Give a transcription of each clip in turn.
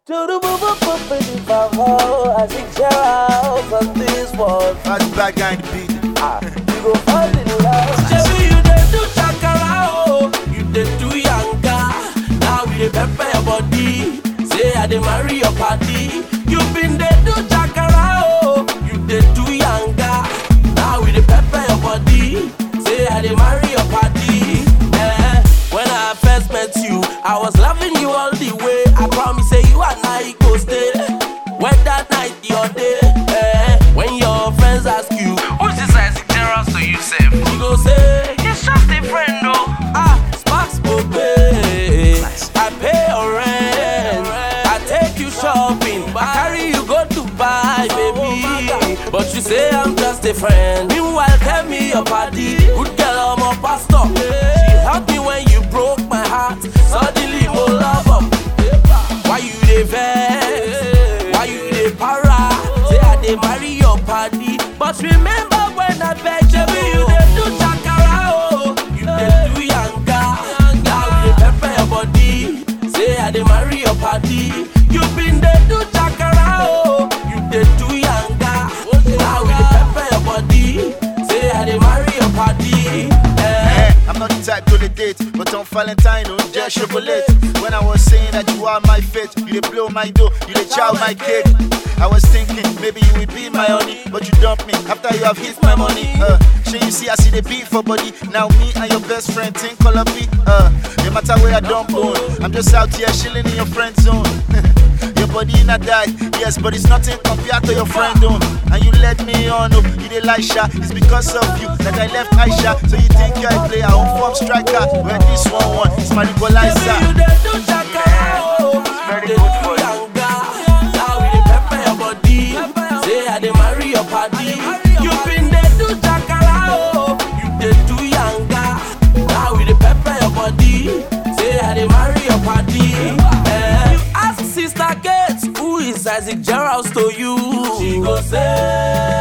To the I think Gerald on this one. That's bad guy in the beat. You go fall in love. Baby, you did do chakara, oh. You did do yanga. Now we dey pepper your body. Say I dey marry your party. You been dey do chakara, oh. You did do yanga. Now we dey pepper your body. Say I dey marry your party. When I first met you, I was loving you all the way. I promise say you and I go stay. When that night your day, when your friends ask you, who's this Isaac Gerald to you, Sef? you go say, It's just a friend, though. Sparks will pay. I pay your rent. I take you shopping. I carry you go to buy, baby. But you say I'm just a friend. Meanwhile, tell me your party. Good girl, I'm a pastor. She helped me when you broke my heart. Suddenly, more love up. Why you dey vex? Why you dey para? Say I dey marry your party. But remember when I beg you, you dey do chakara, oh. You dey do yanga. Now you dey pepper your body. Say I dey marry your party. You been dey do chakara, oh. You dey do yanga. Now you dey pepper your body. Say I dey marry your party. I'm not the type to the date, but on Valentine, don't just chocolate. When I was saying that you are my fate, you dey blow my dough, you dey chow my cake. I was thinking maybe you will be my honey, but you dump me after you have hit my money. Sure you see I see the beat for body. Now me and your best friend think color B. No matter where I dump on, I'm just out here chilling in your friend zone. Your body in a die, yes, but it's nothing compared to your friend own. And you let me on, oh, you dey like sha. It's because of you that I left Aisha. So you think you're a player, home form striker. When this one, it's my equalizer. You dey do chakara, oh. Very You dey good do for you. yanga. Now we dey pepper your body. Say I dey marry your party. You been dey do chakara, oh. You dey do yanga. Now we dey pepper your body. Say I dey marry your party. You ask Sister Gates, who is Isaac Gerald to you? She go say,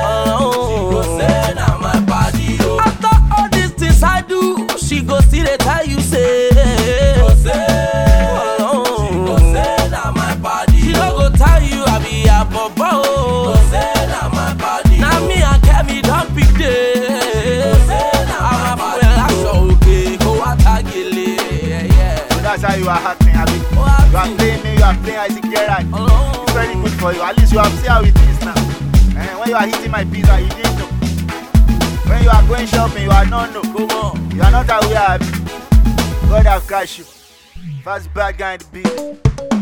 na my body, oh. After all these things I do, she go still dey tell you say, na my body. She no go tell you I be a bobo, oh. Na my body. Now me and Kemi don't pick day. I'm a fuel action, okay, go atagele, yeah. So that's how you are acting, Abi. You are playing me, you are playing Isaac Gerald. It's very good for you. At least you have seen how it is now. When you are hitting my pizza, you didn't know. When you are going shopping, you are not know. Come on. You are not aware, Abi. God have catch you. First bad guy in the beat.